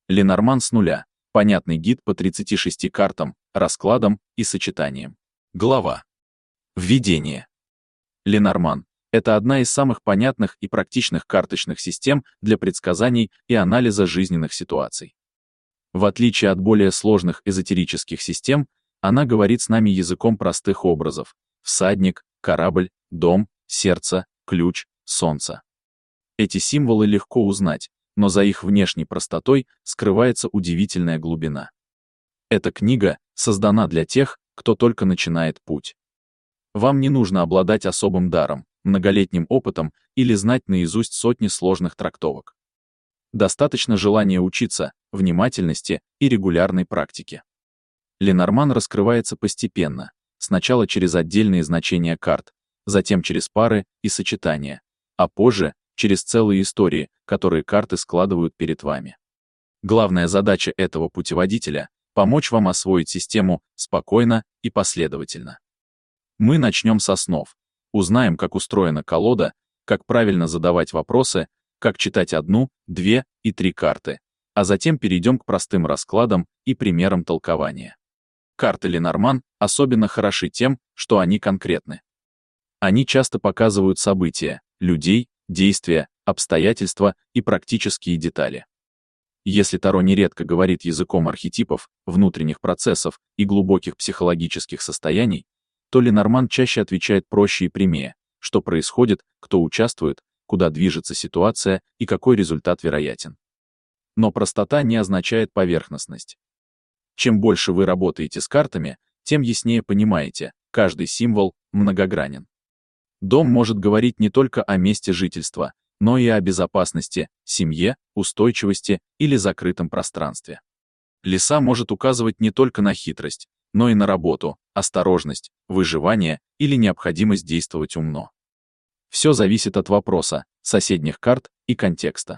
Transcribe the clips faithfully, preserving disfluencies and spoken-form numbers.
Ленорман с нуля. Понятный гид по тридцати шести картам, раскладам и сочетаниям. Глава. Введение. Ленорман — это одна из самых понятных и практичных карточных систем для предсказаний и анализа жизненных ситуаций. В отличие от более сложных эзотерических систем, она говорит с нами языком простых образов: всадник, корабль, дом, сердце, ключ, солнце. Эти символы легко узнать, но за их внешней простотой скрывается удивительная глубина. Эта книга создана для тех, кто только начинает путь. Вам не нужно обладать особым даром, многолетним опытом или знать наизусть сотни сложных трактовок. Достаточно желания учиться, внимательности и регулярной практики. Ленорман раскрывается постепенно, сначала через отдельные значения карт, затем через пары и сочетания, а позже через целые истории, которые карты складывают перед вами. Главная задача этого путеводителя — помочь вам освоить систему спокойно и последовательно. Мы начнем с основ. Узнаем, как устроена колода, как правильно задавать вопросы, как читать одну, две и три карты, а затем перейдем к простым раскладам и примерам толкования. Карты Ленорман особенно хороши тем, что они конкретны. Они часто показывают события, людей, действия, обстоятельства и практические детали. Если Таро нередко говорит языком архетипов, внутренних процессов и глубоких психологических состояний, то Ленорман чаще отвечает проще и прямее: что происходит, кто участвует, куда движется ситуация и какой результат вероятен. Но простота не означает поверхностность. Чем больше вы работаете с картами, тем яснее понимаете, каждый символ многогранен. Дом может говорить не только о месте жительства, но и о безопасности, семье, устойчивости или закрытом пространстве. Лиса может указывать не только на хитрость, но и на работу, осторожность, выживание или необходимость действовать умно. Все зависит от вопроса, соседних карт и контекста.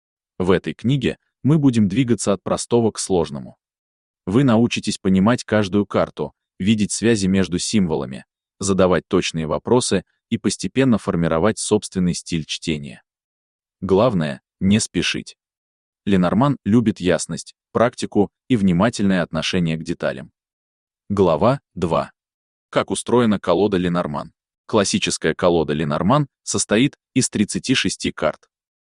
В этой книге мы будем двигаться от простого к сложному. Вы научитесь понимать каждую карту, видеть связи между символами, задавать точные вопросы и постепенно формировать собственный стиль чтения. Главное — не спешить. Ленорман любит ясность, практику и внимательное отношение к деталям. Глава два. Как устроена колода Ленорман? Классическая колода Ленорман состоит из тридцати шести карт.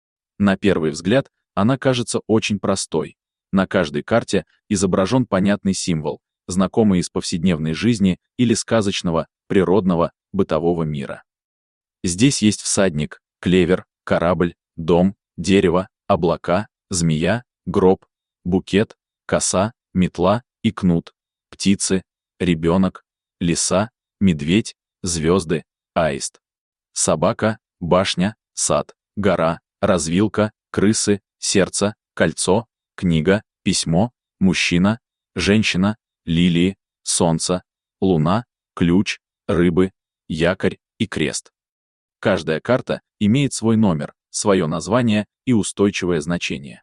На первый взгляд она кажется очень простой. На каждой карте изображен понятный символ, знакомый из повседневной жизни или сказочного, природного, бытового мира. Здесь есть всадник, клевер, корабль, дом, дерево, облака, змея, гроб, букет, коса, метла и кнут, птицы, ребенок, лиса, медведь, звезды, аист, собака, башня, сад, гора, развилка, крысы, сердце, кольцо, книга, письмо, мужчина, женщина, лилии, солнце, луна, ключ, рыбы, якорь и крест. Каждая карта имеет свой номер, свое название и устойчивое значение.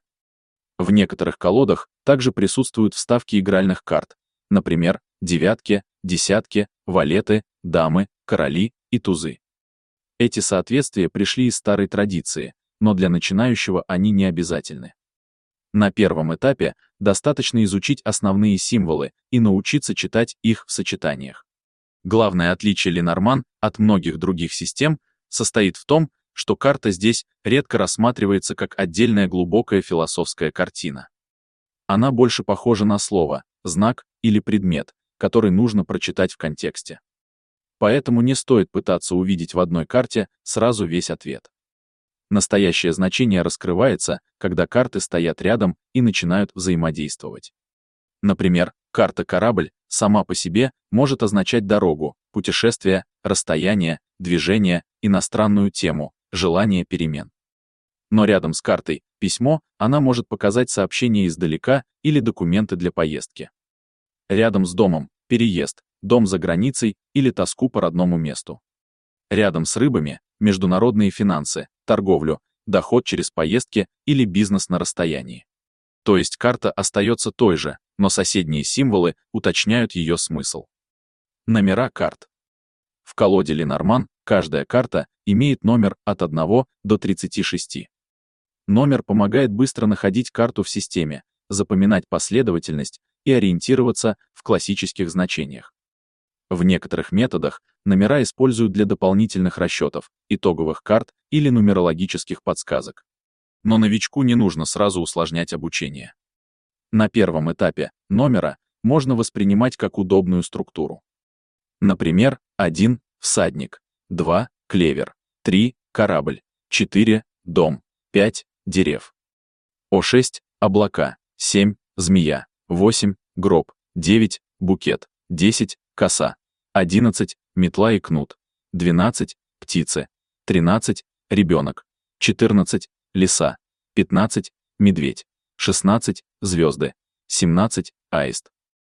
В некоторых колодах также присутствуют вставки игральных карт, например, девятки, десятки, валеты, дамы, короли и тузы. Эти соответствия пришли из старой традиции, но для начинающего они не обязательны. На первом этапе достаточно изучить основные символы и научиться читать их в сочетаниях. Главное отличие Ленорман от многих других систем состоит в том, что карта здесь редко рассматривается как отдельная глубокая философская картина. Она больше похожа на слово, знак или предмет, который нужно прочитать в контексте. Поэтому не стоит пытаться увидеть в одной карте сразу весь ответ. Настоящее значение раскрывается, когда карты стоят рядом и начинают взаимодействовать. Например, карта «Корабль» сама по себе может означать дорогу, путешествие, расстояние, движение, иностранную тему, желание перемен. Но рядом с картой «Письмо» она может показать сообщение издалека или документы для поездки. Рядом с домом — переезд, дом за границей или тоску по родному месту. Рядом с рыбами — международные финансы, торговлю, доход через поездки или бизнес на расстоянии. То есть карта остается той же, но соседние символы уточняют ее смысл. Номера карт. В колоде Ленорман каждая карта имеет номер от одного до тридцати шести. Номер помогает быстро находить карту в системе, запоминать последовательность и ориентироваться в классических значениях. В некоторых методах номера используют для дополнительных расчетов, итоговых карт или нумерологических подсказок. Но новичку не нужно сразу усложнять обучение. На первом этапе номера можно воспринимать как удобную структуру. Например, один — всадник, два — клевер, три — корабль, четыре — дом, пять — дерев. О шесть — облака, семь — змея, восемь — гроб, девять — букет, десять — коса, одиннадцать — метла и кнут, двенадцать — птицы, тринадцать — ребенок, четырнадцать — лиса, пятнадцать — медведь, шестнадцать — звезды, семнадцать — аист.